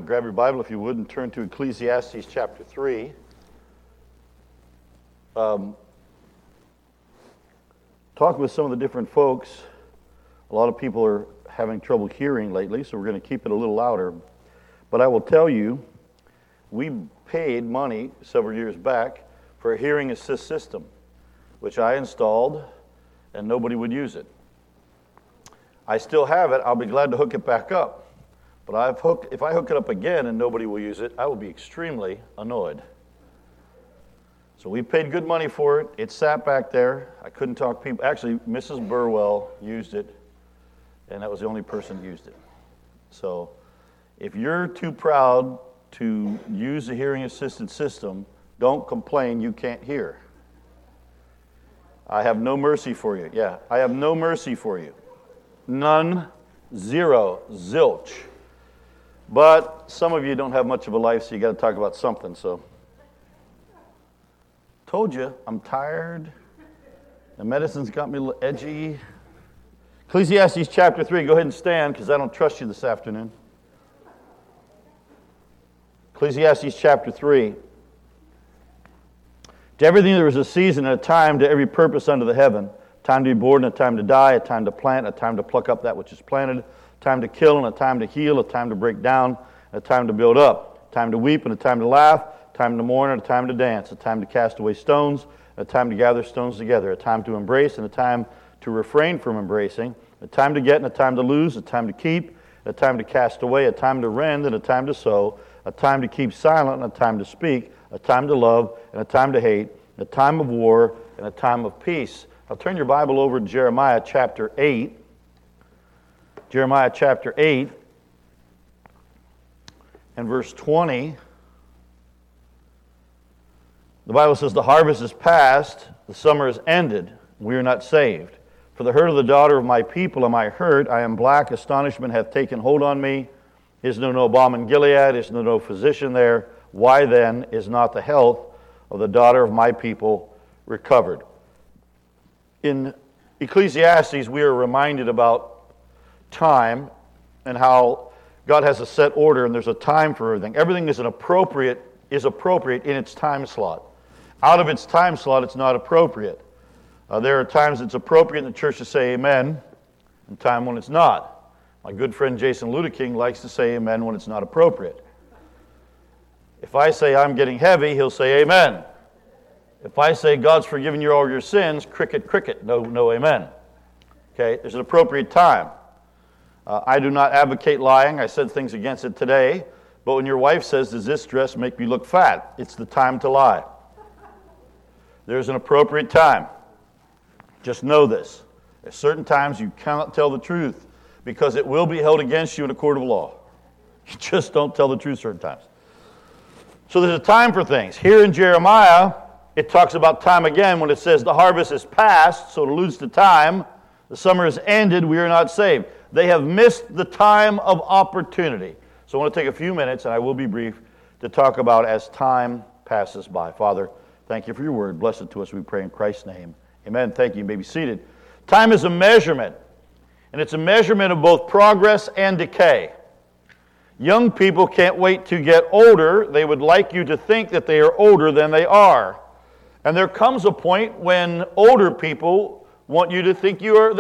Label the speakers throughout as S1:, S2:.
S1: grab your Bible, if you would, and turn to Ecclesiastes chapter 3. Talking with some of the different folks, a lot of people are having trouble hearing lately, so we're going to keep it a little louder. But I will tell you, we paid money several years back for a hearing assist system, which I installed, and nobody would use it. I still have it. I'll be glad to hook it back up. But if I hook it up again and nobody will use it, I will be extremely annoyed. So we paid good money for it. It sat back there. I couldn't talk people. Actually, Mrs. Burwell used it, and that was the only person who used it. So if you're too proud to use the hearing-assisted system, don't complain you can't hear. I have no mercy for you. Yeah, I have no mercy for you. None, zero, zilch. But some of you don't have much of a life, so you got to talk about something. So, told you, I'm tired. The medicine's got me a little edgy. Ecclesiastes chapter 3. Go ahead and stand, because I don't trust you this afternoon. Ecclesiastes chapter 3. To everything there is a season and a time, to every purpose under the heaven. A time to be born and a time to die, a time to plant, a time to pluck up that which is planted, a time to kill and a time to heal, a time to break down, and a time to build up, a time to weep and a time to laugh, a time to mourn and a time to dance, a time to cast away stones, a time to gather stones together, a time to embrace and a time to refrain from embracing, a time to get and a time to lose, a time to keep, a time to cast away, a time to rend and a time to sow, a time to keep silent and a time to speak, a time to love and a time to hate, a time of war and a time of peace. I'll turn your Bible over to Jeremiah chapter 8. Jeremiah chapter 8 and verse 20. The Bible says, the harvest is past, the summer is ended, we are not saved. For the hurt of the daughter of my people am I hurt, I am black, astonishment hath taken hold on me. Is there no balm in Gilead? Is there no physician there? Why then is not the health of the daughter of my people recovered? In Ecclesiastes, we are reminded about time and how God has a set order and there's a time for everything. Everything is appropriate in its time slot. Out of its time slot, it's not appropriate. There are times it's appropriate in the church to say amen, and time when it's not. My good friend Jason Ludeking likes to say amen when it's not appropriate. If I say I'm getting heavy, he'll say amen. If I say God's forgiven you all your sins, cricket, cricket, no amen. Okay, there's an appropriate time. I do not advocate lying. I said things against it today. But when your wife says, does this dress make me look fat? It's the time to lie. There's an appropriate time. Just know this. At certain times you cannot tell the truth because it will be held against you in a court of law. You just don't tell the truth certain times. So there's a time for things. Here in Jeremiah, it talks about time again when it says the harvest is past, so it alludes to time. The summer is ended, we are not saved. They have missed the time of opportunity. So I want to take a few minutes, and I will be brief, to talk about as time passes by. Father, thank you for your word. Bless it to us, we pray in Christ's name. Amen. Thank you. You may be seated. Time is a measurement, and it's a measurement of both progress and decay. Young people can't wait to get older. They would like you to think that they are older than they are. And there comes a point when older people want you to think that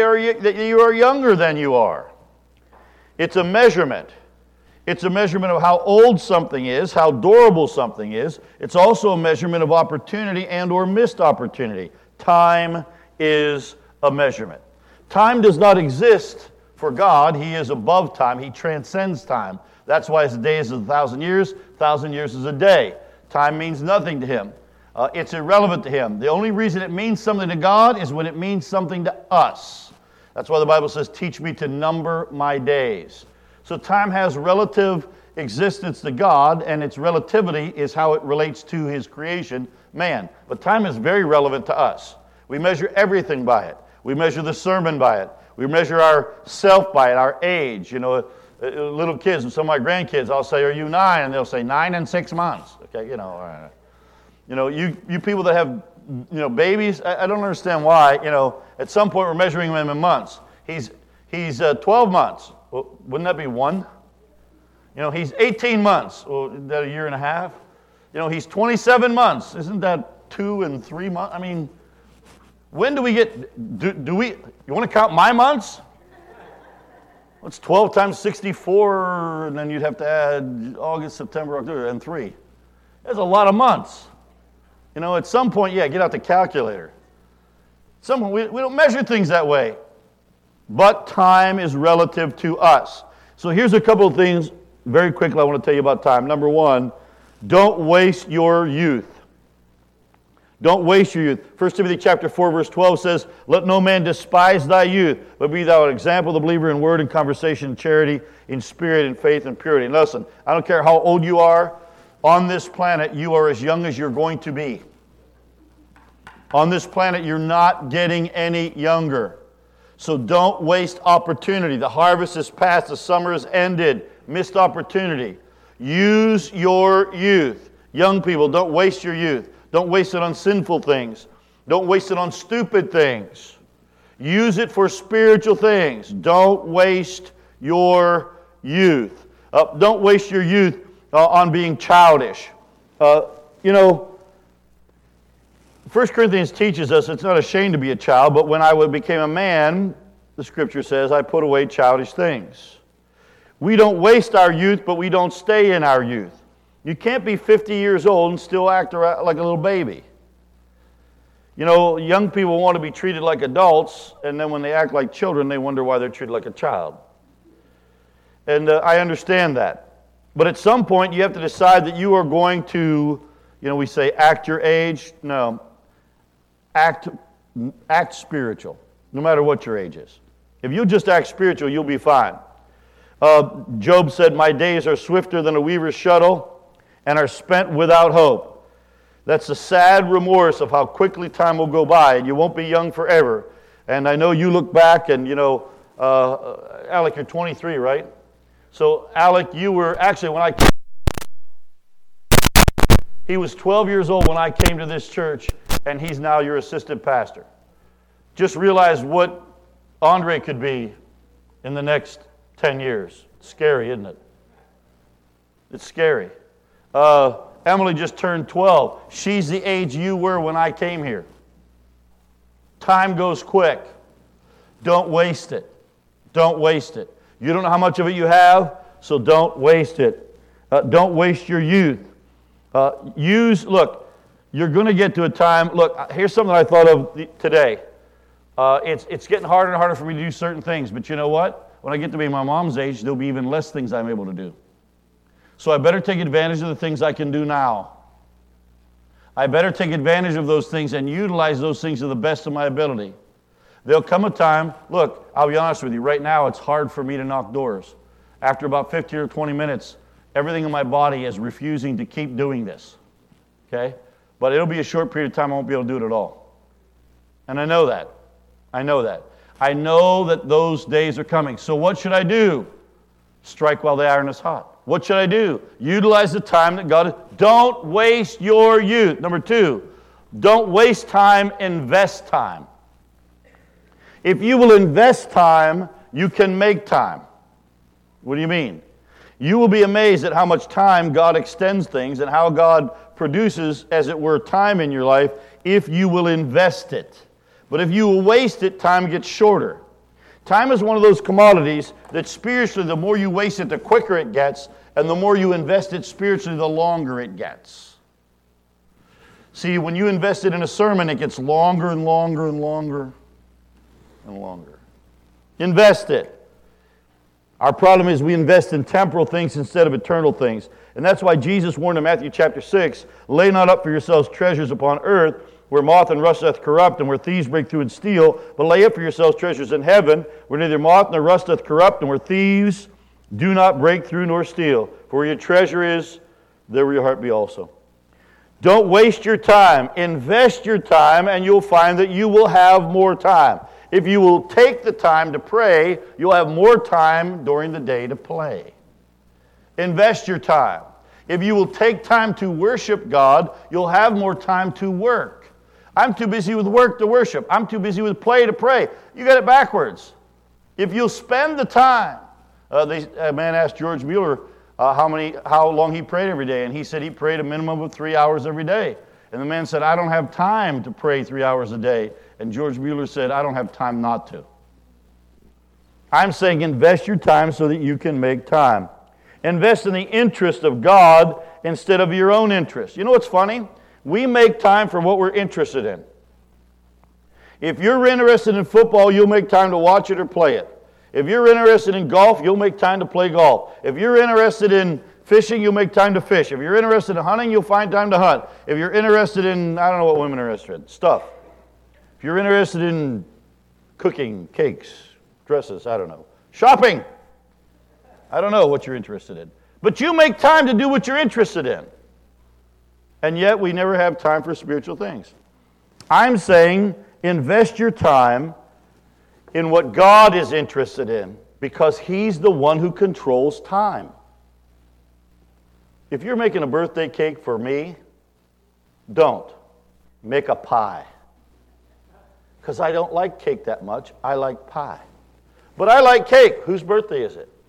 S1: you are younger than you are. It's a measurement. It's a measurement of how old something is, how durable something is. It's also a measurement of opportunity and or missed opportunity. Time is a measurement. Time does not exist for God. He is above time. He transcends time. That's why his day is 1,000 years. 1,000 years is a day. Time means nothing to him. It's irrelevant to him. The only reason it means something to God is when it means something to us. That's why the Bible says, teach me to number my days. So time has relative existence to God, and its relativity is how it relates to his creation, man. But time is very relevant to us. We measure everything by it. We measure the sermon by it. We measure ourself by it, our age. You know, little kids and some of my grandkids, I'll say, are you 9? And they'll say, 9 and 6 months. Okay, all right. You people that have, babies, I don't understand why, at some point we're measuring them in months. He's 12 months. Well, wouldn't that be 1? He's 18 months. Well, is that a year and a half? He's 27 months. Isn't that 2 and 3 months? I mean, when do we get, do we, you want to count my months? What's 12 times 64, and then you'd have to add August, September, October, and 3. That's a lot of months. At some point, get out the calculator. We don't measure things that way. But time is relative to us. So here's a couple of things very quickly I want to tell you about time. Number one, don't waste your youth. Don't waste your youth. 1 Timothy chapter 4, verse 12 says, "Let no man despise thy youth, but be thou an example of the believer in word and conversation, charity, in spirit, in faith, and purity." And listen, I don't care how old you are, on this planet, you are as young as you're going to be. On this planet, you're not getting any younger. So don't waste opportunity. The harvest is past, the summer has ended. Missed opportunity. Use your youth. Young people, don't waste your youth. Don't waste it on sinful things. Don't waste it on stupid things. Use it for spiritual things. Don't waste your youth. Don't waste your youth on being childish. 1 Corinthians teaches us it's not a shame to be a child, but when I became a man, the Scripture says, I put away childish things. We don't waste our youth, but we don't stay in our youth. You can't be 50 years old and still act like a little baby. Young people want to be treated like adults, and then when they act like children, they wonder why they're treated like a child. And I understand that. But at some point, you have to decide that you are going to, we say act your age. No. Act spiritual, no matter what your age is. If you just act spiritual, you'll be fine. Job said, "My days are swifter than a weaver's shuttle and are spent without hope." That's a sad remorse of how quickly time will go by, and you won't be young forever. And I know you look back and, Alec, you're 23, right? So, Alec, you were actually, when I came, he was 12 years old when I came to this church, and he's now your assistant pastor. Just realize what Andre could be in the next 10 years. It's scary, isn't it? It's scary. Emily just turned 12. She's the age you were when I came here. Time goes quick. Don't waste it. Don't waste it. You don't know how much of it you have, so don't waste it. Don't waste your youth. Look, you're going to get to a time, look, here's something I thought of today. It's getting harder and harder for me to do certain things, but you know what? When I get to be my mom's age, there'll be even less things I'm able to do. So I better take advantage of the things I can do now. I better take advantage of those things and utilize those things to the best of my ability. There'll come a time, look, I'll be honest with you, right now it's hard for me to knock doors. After about 15 or 20 minutes, everything in my body is refusing to keep doing this. Okay? But it'll be a short period of time I won't be able to do it at all. And I know that. I know that. I know that those days are coming. So what should I do? Strike while the iron is hot. What should I do? Utilize the time that God has. Don't waste your youth. Number 2, don't waste time, invest time. If you will invest time, you can make time. What do you mean? You will be amazed at how much time God extends things and how God produces, as it were, time in your life if you will invest it. But if you will waste it, time gets shorter. Time is one of those commodities that spiritually, the more you waste it, the quicker it gets, and the more you invest it spiritually, the longer it gets. See, when you invest it in a sermon, it gets longer and longer and longer and longer. Invest it. Our problem is we invest in temporal things instead of eternal things. And that's why Jesus warned in Matthew chapter 6, "Lay not up for yourselves treasures upon earth, where moth and rust doth corrupt, and where thieves break through and steal, but lay up for yourselves treasures in heaven, where neither moth nor rust doth corrupt, and where thieves do not break through nor steal. For where your treasure is, there will your heart be also." Don't waste your time. Invest your time, and you'll find that you will have more time. If you will take the time to pray, you'll have more time during the day to play. Invest your time. If you will take time to worship God, you'll have more time to work. I'm too busy with work to worship. I'm too busy with play to pray. You got it backwards. If you'll spend the time. A man asked George Mueller, how long he prayed every day. And he said he prayed a minimum of 3 hours every day. And the man said, I don't have time to pray 3 hours a day. And George Mueller said, I don't have time not to. I'm saying invest your time so that you can make time. Invest in the interest of God instead of your own interest. You know what's funny? We make time for what we're interested in. If you're interested in football, you'll make time to watch it or play it. If you're interested in golf, you'll make time to play golf. If you're interested in fishing, you'll make time to fish. If you're interested in hunting, you'll find time to hunt. If you're interested in, I don't know what women are interested in, stuff. If you're interested in cooking, cakes, dresses, I don't know. Shopping. I don't know what you're interested in. But you make time to do what you're interested in. And yet we never have time for spiritual things. I'm saying invest your time in what God is interested in because He's the one who controls time. If you're making a birthday cake for me, don't. Make a pie. Because I don't like cake that much. I like pie. But I like cake. Whose birthday is it?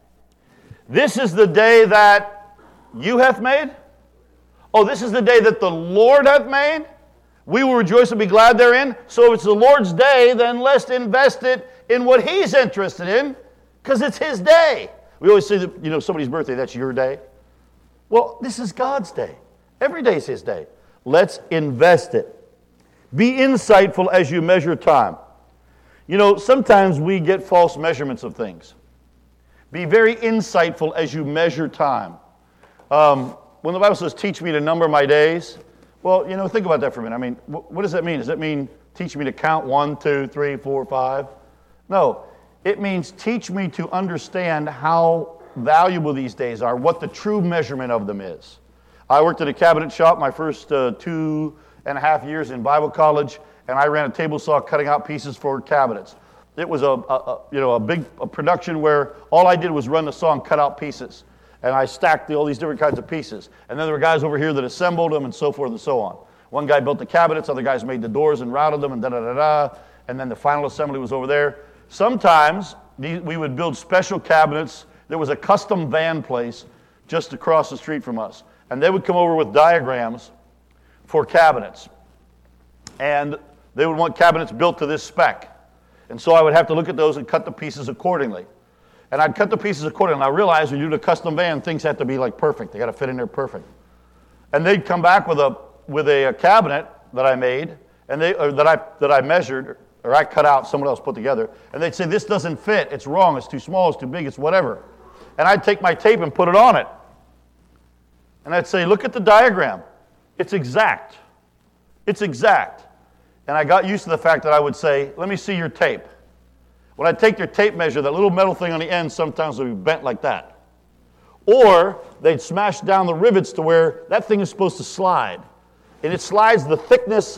S1: This is the day that you hath made? Oh, this is the day that the Lord hath made? We will rejoice and be glad therein. So if it's the Lord's day, then let's invest it in what He's interested in, because it's His day. We always say that, somebody's birthday, that's your day. Well, this is God's day. Every day is His day. Let's invest it. Be insightful as you measure time. Sometimes we get false measurements of things. Be very insightful as you measure time. When the Bible says, teach me to number my days, well, think about that for a minute. I mean, what does that mean? Does that mean teach me to count 1, 2, 3, 4, 5? No. It means teach me to understand how valuable these days are, what the true measurement of them is. I worked at a cabinet shop my first 2.5 years in Bible college, and I ran a table saw cutting out pieces for cabinets. It was a big production where all I did was run the saw and cut out pieces. And I stacked all these different kinds of pieces. And then there were guys over here that assembled them and so forth and so on. One guy built the cabinets, other guys made the doors and routed them and da-da-da-da. And then the final assembly was over there. Sometimes we would build special cabinets. There was a custom van place just across the street from us. And they would come over with diagrams for cabinets. And they would want cabinets built to this spec. And so I would have to look at those and cut the pieces accordingly. And I'd cut the pieces accordingly. And I realized when you do the custom van, things have to be like perfect. They got to fit in there perfect. And they'd come back with a cabinet that I made, and that I measured, or I cut out, someone else put together. And they'd say, this doesn't fit. It's wrong. It's too small. It's too big. It's whatever. And I'd take my tape and put it on it. And I'd say, look at the diagram. It's exact. It's exact. And I got used to the fact that I would say, let me see your tape. When I take their tape measure, that little metal thing on the end sometimes would be bent like that. Or they'd smash down the rivets to where that thing is supposed to slide. And it slides the thickness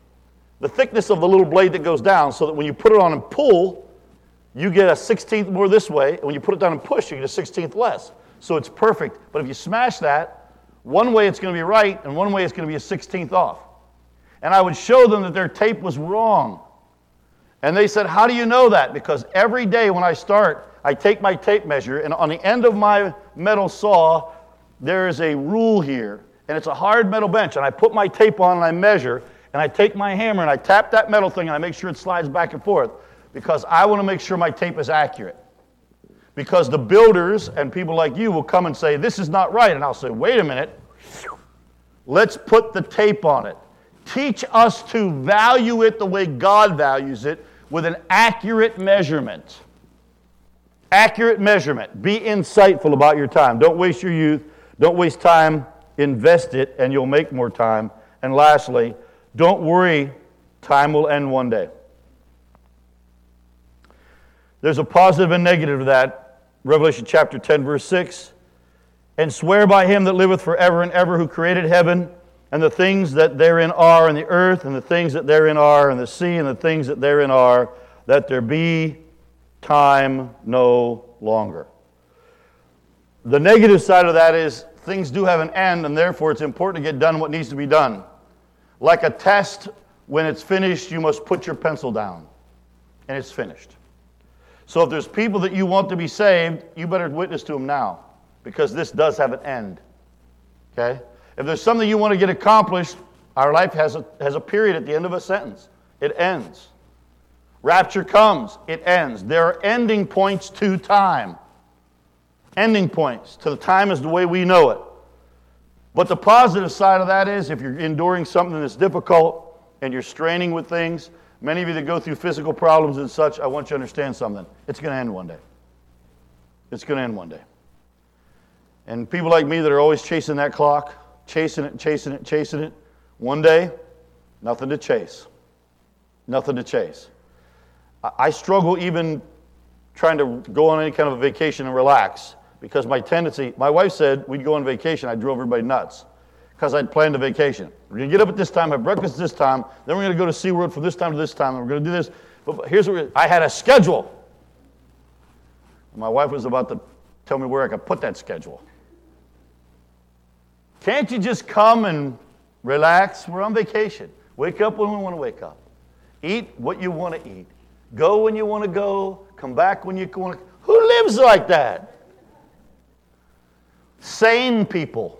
S1: of the little blade that goes down, so that when you put it on and pull, you get a 16th more this way, and when you put it down and push, you get a 16th less. So it's perfect. But if you smash that, one way it's going to be right, and one way it's going to be a 16th off. And I would show them that their tape was wrong. And they said, how do you know that? Because every day when I start, I take my tape measure, and on the end of my metal saw, there is a rule here. And it's a hard metal bench. And I put my tape on and I measure, and I take my hammer and I tap that metal thing and I make sure it slides back and forth. Because I want to make sure my tape is accurate. Because the builders and people like you will come and say, this is not right. And I'll say, wait a minute. Let's put the tape on it. Teach us to value it the way God values it, with an accurate measurement. Accurate measurement. Be insightful about your time. Don't waste your youth. Don't waste time. Invest it, and you'll make more time. And lastly, don't worry. Time will end one day. There's a positive and negative to that. Revelation chapter 10, verse 6. And swear by Him that liveth forever and ever, who created heaven, and the things that therein are, and the earth, and the things that therein are, and the sea, and the things that therein are, that there be time no longer. The negative side of that is things do have an end, and therefore it's important to get done what needs to be done. Like a test, when it's finished, you must put your pencil down, and it's finished. So if there's people that you want to be saved, you better witness to them now. because this does have an end. Okay? If there's something you want to get accomplished, our life has a period at the end of a sentence. It ends. Rapture comes. It ends. There are ending points to time. Ending points to the time is the way we know it. But the positive side of that is if you're enduring something that's difficult and you're straining with things, many of you that go through physical problems and such, I want you to understand something. It's going to end one day. It's going to end one day. And people like me that are always chasing that clock, chasing it, one day, nothing to chase. Nothing to chase. I struggle even trying to go on any kind of a vacation and relax because my tendency, my wife said we'd go on vacation, I drove everybody nuts because I'd planned a vacation. We're going to get up at this time, have breakfast this time, then we're going to go to SeaWorld from this time to this time, and we're going to do this. But here's what I had a schedule. My wife was about to tell me where I could put that schedule. Can't you just come and relax? We're on vacation. Wake up when we want to wake up. Eat what you want to eat. Go when you want to go. Come back when you want to. Who lives like that? Sane people.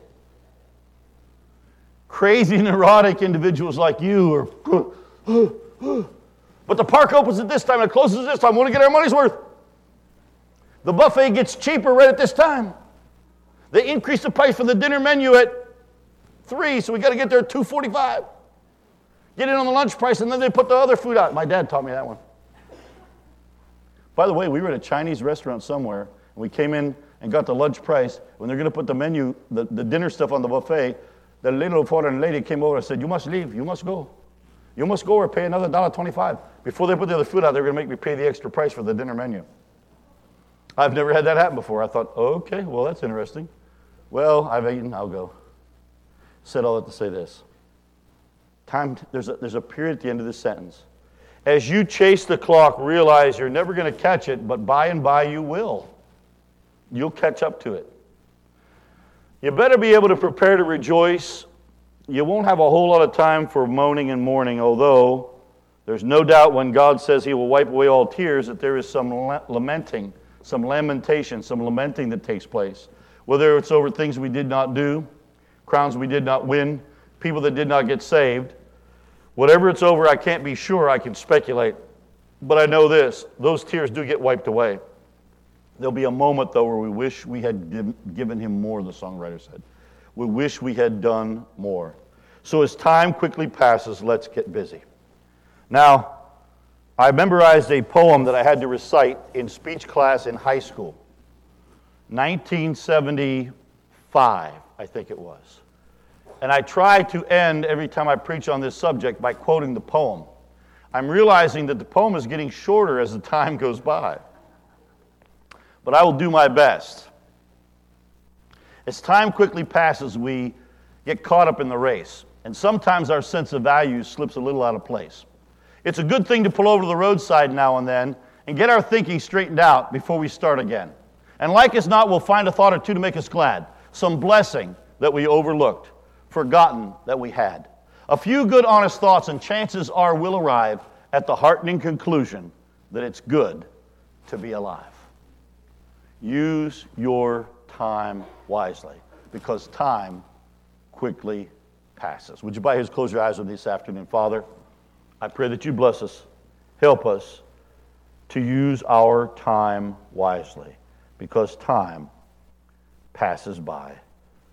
S1: Crazy, neurotic individuals like you are. But the park opens at this time and it closes at this time. We want to get our money's worth. The buffet gets cheaper right at this time. They increase the price for the dinner menu at $3, so we got to get there at $2.45. Get in on the lunch price, and then they put the other food out. My dad taught me that one. By the way, we were at a Chinese restaurant somewhere, and we came in and got the lunch price. When they're going to put the menu, the dinner stuff on the buffet, the little foreign lady came over and said, "You must leave. You must go. You must go or pay another $1.25. Before they put the other food out, they're going to make me pay the extra price for the dinner menu. I've never had that happen before. I thought, okay, well, that's interesting. Well, I've eaten, I'll go. Said all that to say this. There's a period at the end of this sentence. As you chase the clock, realize you're never going to catch it, but by and by you will. You'll catch up to it. You better be able to prepare to rejoice. You won't have a whole lot of time for moaning and mourning, although there's no doubt when God says He will wipe away all tears that there is some lamenting, some lamentation, some lamenting that takes place. Whether it's over things we did not do, crowns we did not win, people that did not get saved. Whatever it's over, I can't be sure. I can speculate. But I know this. Those tears do get wiped away. There'll be a moment, though, where we wish we had given Him more, the songwriter said. We wish we had done more. So as time quickly passes, let's get busy. Now, I memorized a poem that I had to recite in speech class in high school. 1975, I think it was. And I try to end every time I preach on this subject by quoting the poem. I'm realizing that the poem is getting shorter as the time goes by. But I will do my best. As time quickly passes, we get caught up in the race. And sometimes our sense of value slips a little out of place. It's a good thing to pull over to the roadside now and then and get our thinking straightened out before we start again. And like as not, we'll find a thought or two to make us glad. Some blessing that we overlooked, forgotten that we had. A few good, honest thoughts, and chances are we'll arrive at the heartening conclusion that it's good to be alive. Use your time wisely, because time quickly passes. Would you by His close your eyes with me this afternoon? Father, I pray that you bless us, help us to use our time wisely, because time passes by.